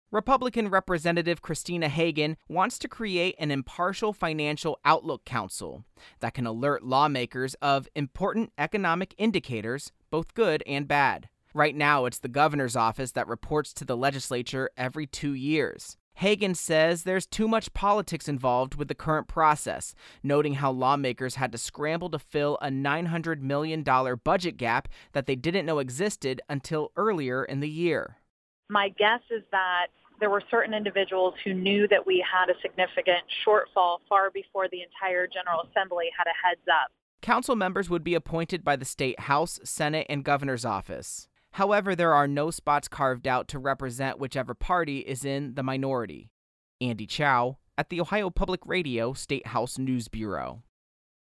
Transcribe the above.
Republican Representative Christina Hagan wants to create an impartial financial outlook council that can alert lawmakers of important economic indicators, both good and bad. Right now, it's the governor's office that reports to the legislature every 2 years. Hagan says there's too much politics involved with the current process, noting how lawmakers had to scramble to fill a $900 million budget gap that they didn't know existed until earlier in the year. My guess is that there were certain individuals who knew that we had a significant shortfall far before the entire General Assembly had a heads up. Council members would be appointed by the state House, Senate, and governor's office. However, there are no spots carved out to represent whichever party is in the minority. Andy Chow at the Ohio Public Radio State House News Bureau.